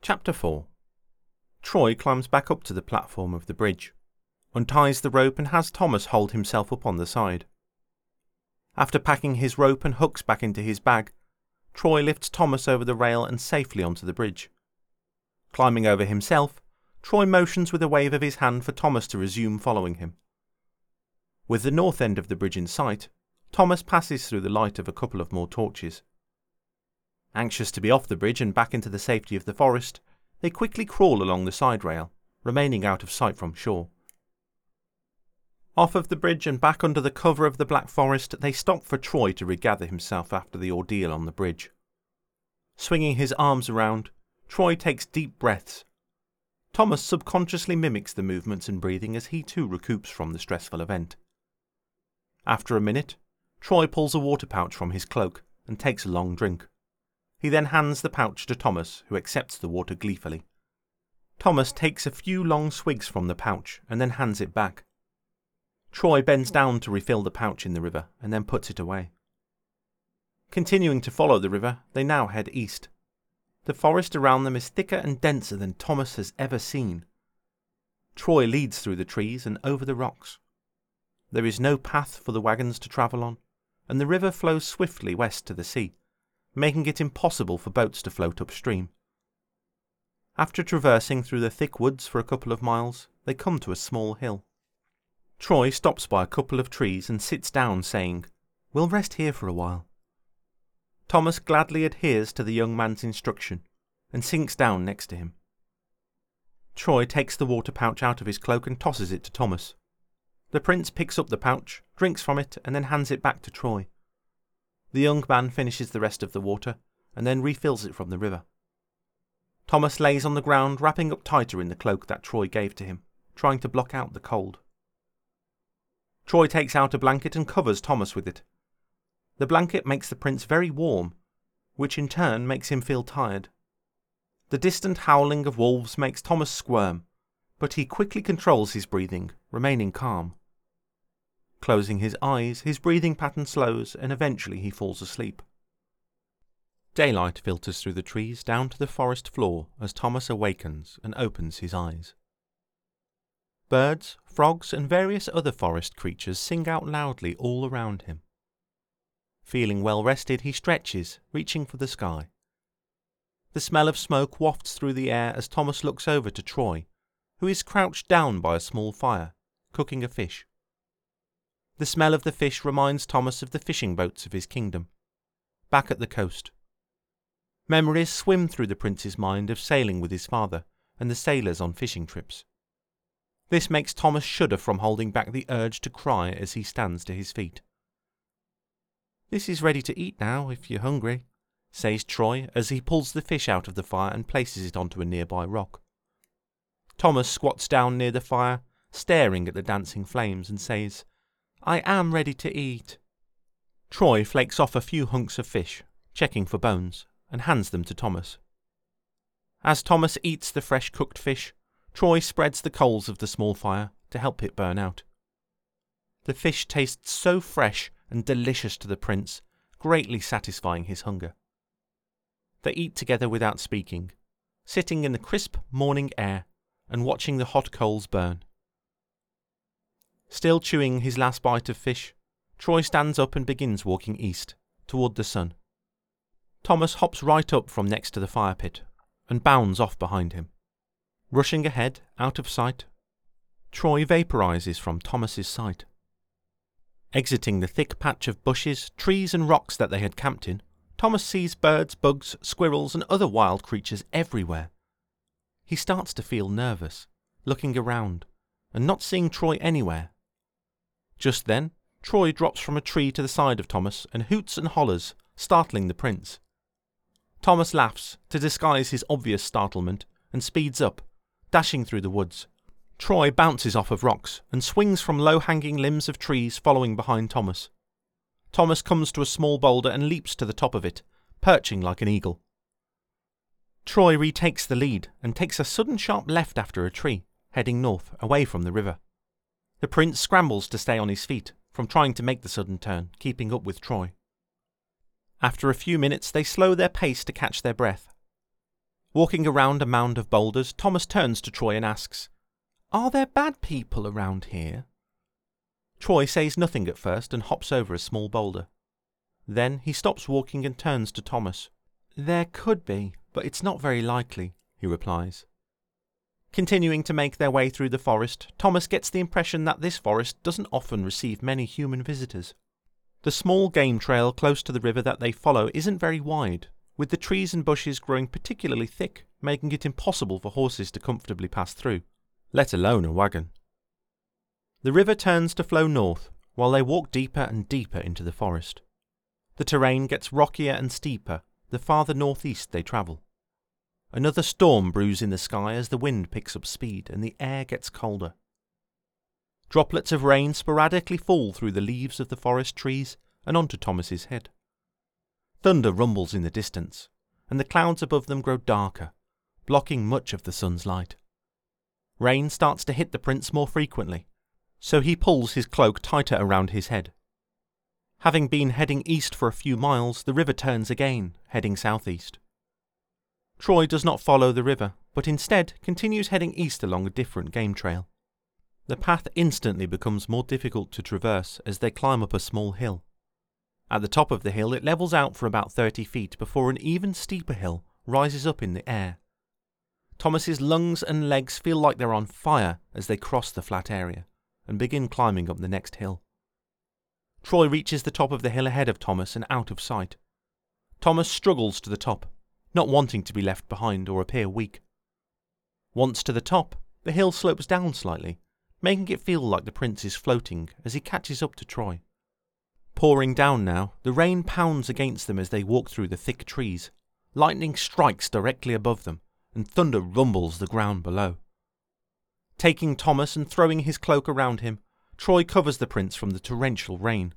Chapter 4. Troy climbs back up to the platform of the bridge, unties the rope and has Thomas hold himself up on the side. After packing his rope and hooks back into his bag, Troy lifts Thomas over the rail and safely onto the bridge. Climbing over himself, Troy motions with a wave of his hand for Thomas to resume following him. With the north end of the bridge in sight, Thomas passes through the light of a couple of more torches. Anxious to be off the bridge and back into the safety of the forest, they quickly crawl along the side rail, remaining out of sight from shore. Off of the bridge and back under the cover of the Black Forest, they stop for Troy to regather himself after the ordeal on the bridge. Swinging his arms around, Troy takes deep breaths. Thomas subconsciously mimics the movements and breathing as he too recoups from the stressful event. After a minute, Troy pulls a water pouch from his cloak and takes a long drink. He then hands the pouch to Thomas, who accepts the water gleefully. Thomas takes a few long swigs from the pouch and then hands it back. Troy bends down to refill the pouch in the river and then puts it away. Continuing to follow the river, they now head east. The forest around them is thicker and denser than Thomas has ever seen. Troy leads through the trees and over the rocks. There is no path for the wagons to travel on, and the river flows swiftly west to the sea, making it impossible for boats to float upstream. After traversing through the thick woods for a couple of miles, they come to a small hill. Troy stops by a couple of trees and sits down, saying, "We'll rest here for a while." Thomas gladly adheres to the young man's instruction and sinks down next to him. Troy takes the water pouch out of his cloak and tosses it to Thomas. The prince picks up the pouch, drinks from it, and then hands it back to Troy. The young man finishes the rest of the water and then refills it from the river. Thomas lays on the ground, wrapping up tighter in the cloak that Troy gave to him, trying to block out the cold. Troy takes out a blanket and covers Thomas with it. The blanket makes the prince very warm, which in turn makes him feel tired. The distant howling of wolves makes Thomas squirm, but he quickly controls his breathing, remaining calm. Closing his eyes, his breathing pattern slows and eventually he falls asleep. Daylight filters through the trees down to the forest floor as Thomas awakens and opens his eyes. Birds, frogs, and various other forest creatures sing out loudly all around him. Feeling well rested, he stretches, reaching for the sky. The smell of smoke wafts through the air as Thomas looks over to Troy, who is crouched down by a small fire, cooking a fish. The smell of the fish reminds Thomas of the fishing boats of his kingdom, back at the coast. Memories swim through the prince's mind of sailing with his father and the sailors on fishing trips. This makes Thomas shudder from holding back the urge to cry as he stands to his feet. "This is ready to eat now, if you're hungry," says Troy as he pulls the fish out of the fire and places it onto a nearby rock. Thomas squats down near the fire, staring at the dancing flames, and says, "I am ready to eat." Troy flakes off a few hunks of fish, checking for bones, and hands them to Thomas. As Thomas eats the fresh cooked fish, Troy spreads the coals of the small fire to help it burn out. The fish tastes so fresh and delicious to the prince, greatly satisfying his hunger. They eat together without speaking, sitting in the crisp morning air and watching the hot coals burn. Still chewing his last bite of fish, Troy stands up and begins walking east, toward the sun. Thomas hops right up from next to the fire pit and bounds off behind him. Rushing ahead, out of sight, Troy vaporizes from Thomas's sight. Exiting the thick patch of bushes, trees and rocks that they had camped in, Thomas sees birds, bugs, squirrels and other wild creatures everywhere. He starts to feel nervous, looking around, and not seeing Troy anywhere. Just then, Troy drops from a tree to the side of Thomas and hoots and hollers, startling the prince. Thomas laughs to disguise his obvious startlement and speeds up, dashing through the woods. Troy bounces off of rocks and swings from low-hanging limbs of trees following behind Thomas. Thomas comes to a small boulder and leaps to the top of it, perching like an eagle. Troy retakes the lead and takes a sudden sharp left after a tree, heading north, away from the river. The prince scrambles to stay on his feet, from trying to make the sudden turn, keeping up with Troy. After a few minutes, they slow their pace to catch their breath. Walking around a mound of boulders, Thomas turns to Troy and asks, "Are there bad people around here?" Troy says nothing at first and hops over a small boulder. Then he stops walking and turns to Thomas. "There could be, but it's not very likely," he replies. Continuing to make their way through the forest, Thomas gets the impression that this forest doesn't often receive many human visitors. The small game trail close to the river that they follow isn't very wide, with the trees and bushes growing particularly thick, making it impossible for horses to comfortably pass through, let alone a wagon. The river turns to flow north, while they walk deeper and deeper into the forest. The terrain gets rockier and steeper the farther northeast they travel. Another storm brews in the sky as the wind picks up speed and the air gets colder. Droplets of rain sporadically fall through the leaves of the forest trees and onto Thomas's head. Thunder rumbles in the distance, and the clouds above them grow darker, blocking much of the sun's light. Rain starts to hit the prince more frequently, so he pulls his cloak tighter around his head. Having been heading east for a few miles, the river turns again, heading southeast. Troy does not follow the river, but instead continues heading east along a different game trail. The path instantly becomes more difficult to traverse as they climb up a small hill. At the top of the hill it levels out for about 30 feet before an even steeper hill rises up in the air. Thomas's lungs and legs feel like they're on fire as they cross the flat area and begin climbing up the next hill. Troy reaches the top of the hill ahead of Thomas and out of sight. Thomas struggles to the top, not wanting to be left behind or appear weak. Once to the top, the hill slopes down slightly, making it feel like the prince is floating as he catches up to Troy. Pouring down now, the rain pounds against them as they walk through the thick trees. Lightning strikes directly above them, and thunder rumbles the ground below. Taking Thomas and throwing his cloak around him, Troy covers the prince from the torrential rain.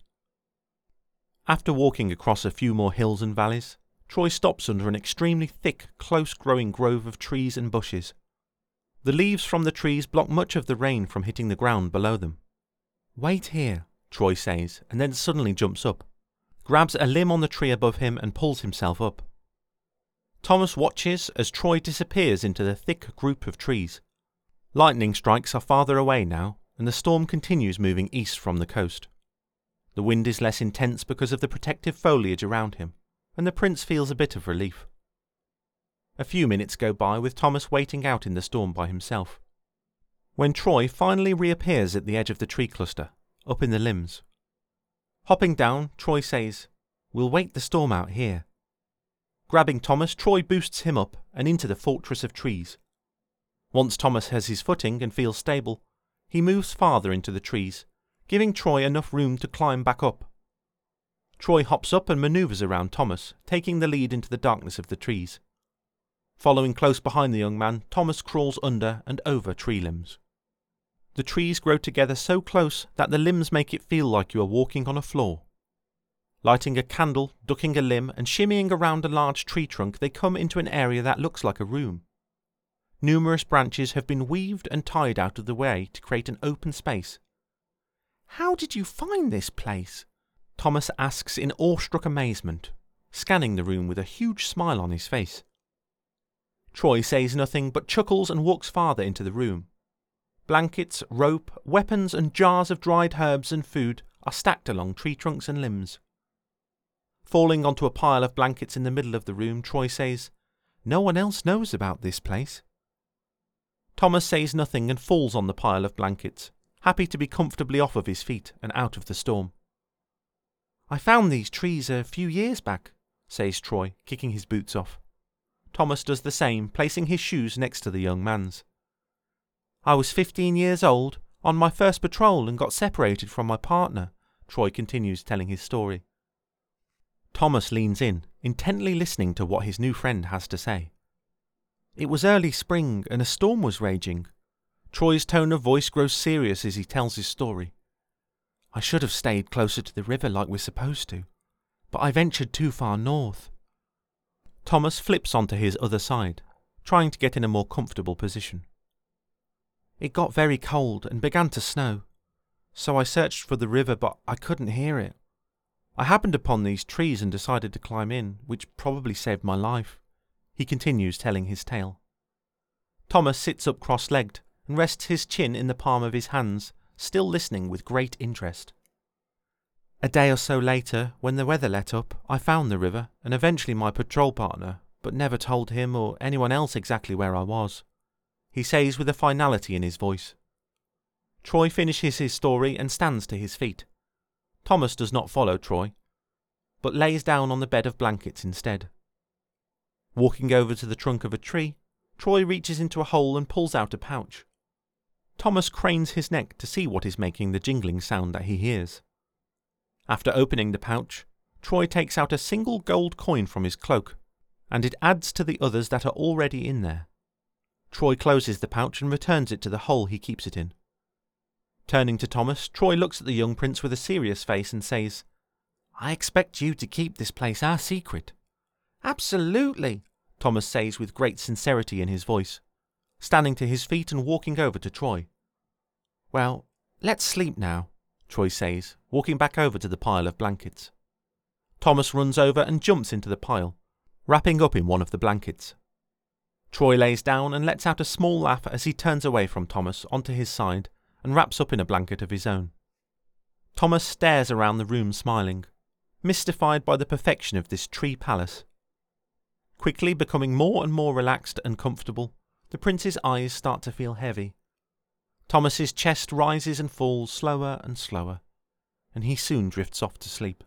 After walking across a few more hills and valleys, Troy stops under an extremely thick, close-growing grove of trees and bushes. The leaves from the trees block much of the rain from hitting the ground below them. "Wait here," Troy says, and then suddenly jumps up, grabs a limb on the tree above him and pulls himself up. Thomas watches as Troy disappears into the thick group of trees. Lightning strikes are farther away now, and the storm continues moving east from the coast. The wind is less intense because of the protective foliage around him, and the prince feels a bit of relief. A few minutes go by with Thomas waiting out in the storm by himself. When Troy finally reappears at the edge of the tree cluster, up in the limbs. Hopping down, Troy says, "We'll wait the storm out here." Grabbing Thomas, Troy boosts him up and into the fortress of trees. Once Thomas has his footing and feels stable, he moves farther into the trees, giving Troy enough room to climb back up. Troy hops up and manoeuvres around Thomas, taking the lead into the darkness of the trees. Following close behind the young man, Thomas crawls under and over tree limbs. The trees grow together so close that the limbs make it feel like you are walking on a floor. Lighting a candle, ducking a limb, and shimmying around a large tree trunk, they come into an area that looks like a room. Numerous branches have been weaved and tied out of the way to create an open space. "How did you find this place?" Thomas asks in awestruck amazement, scanning the room with a huge smile on his face. Troy says nothing but chuckles and walks farther into the room. Blankets, rope, weapons and jars of dried herbs and food are stacked along tree trunks and limbs. Falling onto a pile of blankets in the middle of the room, Troy says, "No one else knows about this place." Thomas says nothing and falls on the pile of blankets, happy to be comfortably off of his feet and out of the storm. "I found these trees a few years back," says Troy, kicking his boots off. Thomas does the same, placing his shoes next to the young man's. "I was 15 years old, on my first patrol, and got separated from my partner," Troy continues telling his story. Thomas leans in, intently listening to what his new friend has to say. It was early spring and a storm was raging. Troy's tone of voice grows serious as he tells his story. "I should have stayed closer to the river like we're supposed to, but I ventured too far north." Thomas flips onto his other side, trying to get in a more comfortable position. "It got very cold and began to snow, so I searched for the river but I couldn't hear it. I happened upon these trees and decided to climb in, which probably saved my life," He continues telling his tale. Thomas sits up cross-legged and rests his chin in the palm of his hands, still listening with great interest. A day or so later, when the weather let up, I found the river and eventually my patrol partner, but never told him or anyone else exactly where I was, he says with a finality in his voice. Troy finishes his story and stands to his feet. Thomas does not follow Troy, but lays down on the bed of blankets instead. Walking over to the trunk of a tree, Troy reaches into a hole and pulls out a pouch. Thomas cranes his neck to see what is making the jingling sound that he hears. After opening the pouch, Troy takes out a single gold coin from his cloak, and it adds to the others that are already in there. Troy closes the pouch and returns it to the hole he keeps it in. Turning to Thomas, Troy looks at the young prince with a serious face and says, "I expect you to keep this place our secret." "Absolutely," Thomas says with great sincerity in his voice, standing to his feet and walking over to Troy. "Well, let's sleep now," Troy says, walking back over to the pile of blankets. Thomas runs over and jumps into the pile, wrapping up in one of the blankets. Troy lays down and lets out a small laugh as he turns away from Thomas onto his side and wraps up in a blanket of his own. Thomas stares around the room smiling, mystified by the perfection of this tree palace. Quickly becoming more and more relaxed and comfortable, the prince's eyes start to feel heavy. Thomas's chest rises and falls slower and slower, and he soon drifts off to sleep.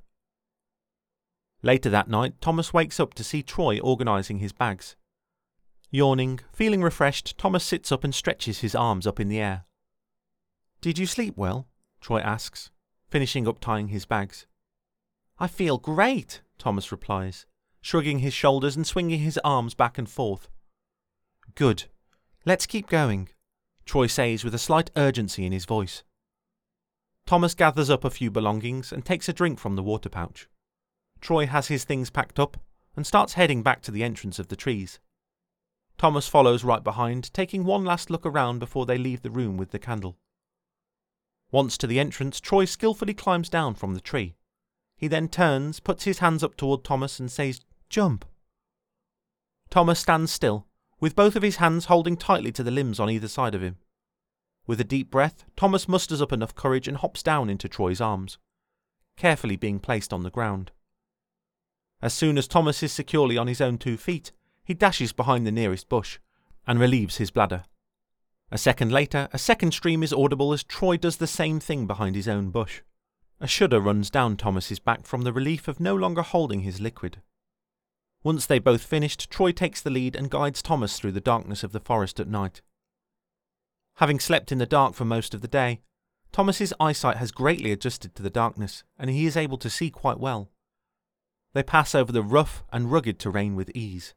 Later that night, Thomas wakes up to see Troy organising his bags. Yawning, feeling refreshed, Thomas sits up and stretches his arms up in the air. "Did you sleep well?" Troy asks, finishing up tying his bags. "I feel great," Thomas replies, shrugging his shoulders and swinging his arms back and forth. "Good. Let's keep going," Troy says with a slight urgency in his voice. Thomas gathers up a few belongings and takes a drink from the water pouch. Troy has his things packed up and starts heading back to the entrance of the trees. Thomas follows right behind, taking one last look around before they leave the room with the candle. Once to the entrance, Troy skillfully climbs down from the tree. He then turns, puts his hands up toward Thomas and says, "Jump." Thomas stands still, with both of his hands holding tightly to the limbs on either side of him. With a deep breath, Thomas musters up enough courage and hops down into Troy's arms, carefully being placed on the ground. As soon as Thomas is securely on his own 2 feet, he dashes behind the nearest bush and relieves his bladder. A second later, a second scream is audible as Troy does the same thing behind his own bush. A shudder runs down Thomas's back from the relief of no longer holding his liquid. Once they both finished, Troy takes the lead and guides Thomas through the darkness of the forest at night. Having slept in the dark for most of the day, Thomas's eyesight has greatly adjusted to the darkness, and he is able to see quite well. They pass over the rough and rugged terrain with ease.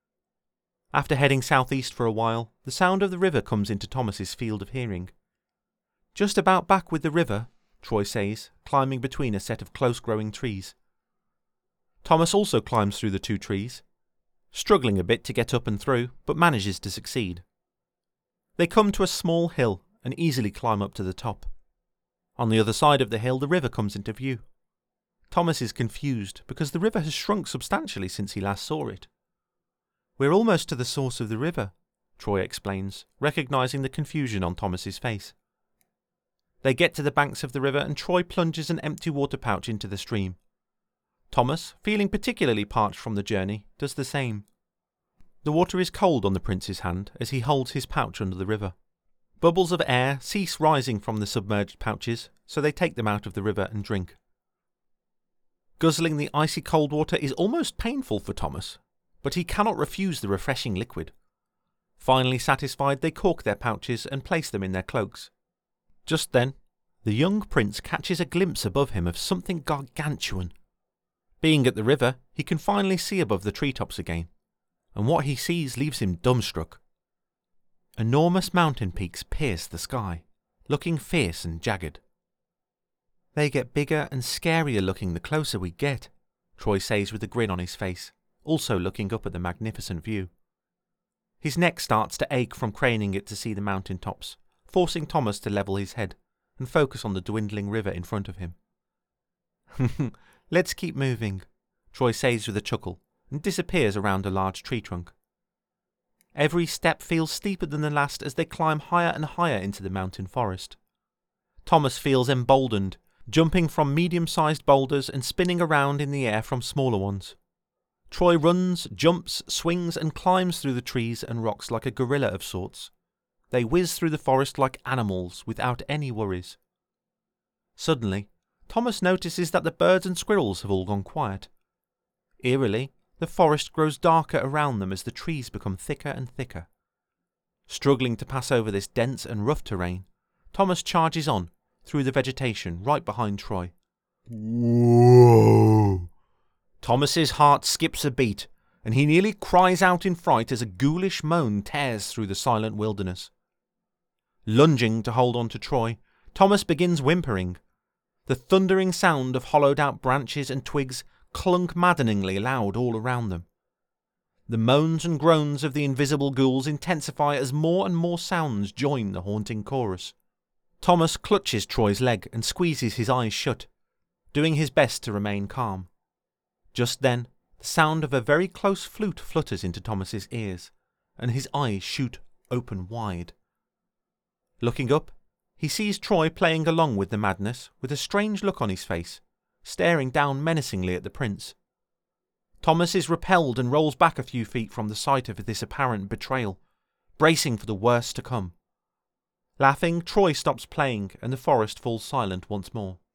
After heading southeast for a while, the sound of the river comes into Thomas's field of hearing. "Just about back with the river," Troy says, climbing between a set of close-growing trees. Thomas also climbs through the 2 trees, struggling a bit to get up and through, but manages to succeed. They come to a small hill and easily climb up to the top. On the other side of the hill, the river comes into view. Thomas is confused because the river has shrunk substantially since he last saw it. "We're almost to the source of the river," Troy explains, recognising the confusion on Thomas's face. They get to the banks of the river and Troy plunges an empty water pouch into the stream. Thomas, feeling particularly parched from the journey, does the same. The water is cold on the prince's hand as he holds his pouch under the river. Bubbles of air cease rising from the submerged pouches, so they take them out of the river and drink. Guzzling the icy cold water is almost painful for Thomas, but he cannot refuse the refreshing liquid. Finally satisfied, they cork their pouches and place them in their cloaks. Just then, the young prince catches a glimpse above him of something gargantuan. Being at the river, he can finally see above the treetops again, and what he sees leaves him dumbstruck. Enormous mountain peaks pierce the sky, looking fierce and jagged. "They get bigger and scarier looking the closer we get," Troy says with a grin on his face, also looking up at the magnificent view. His neck starts to ache from craning it to see the mountain tops, forcing Thomas to level his head and focus on the dwindling river in front of him. "Let's keep moving," Troy says with a chuckle and disappears around a large tree trunk, Every step feels steeper than the last as they climb higher and higher into the mountain forest. Thomas feels emboldened, jumping from medium-sized boulders and spinning around in the air from smaller ones. Troy runs, jumps, swings and climbs through the trees and rocks like a gorilla of sorts. They whiz through the forest like animals without any worries. Suddenly, Thomas notices that the birds and squirrels have all gone quiet. Eerily, the forest grows darker around them as the trees become thicker and thicker. Struggling to pass over this dense and rough terrain, Thomas charges on, through the vegetation right behind Troy. Whoa! Thomas's heart skips a beat, and he nearly cries out in fright as a ghoulish moan tears through the silent wilderness. Lunging to hold on to Troy, Thomas begins whimpering. The thundering sound of hollowed-out branches and twigs clunk maddeningly loud all around them. The moans and groans of the invisible ghouls intensify as more and more sounds join the haunting chorus. Thomas clutches Troy's leg and squeezes his eyes shut, doing his best to remain calm. Just then, the sound of a very close flute flutters into Thomas's ears, and his eyes shoot open wide. Looking up, he sees Troy playing along with the madness with a strange look on his face, staring down menacingly at the prince. Thomas is repelled and rolls back a few feet from the sight of this apparent betrayal, bracing for the worst to come. Laughing, Troy stops playing and the forest falls silent once more.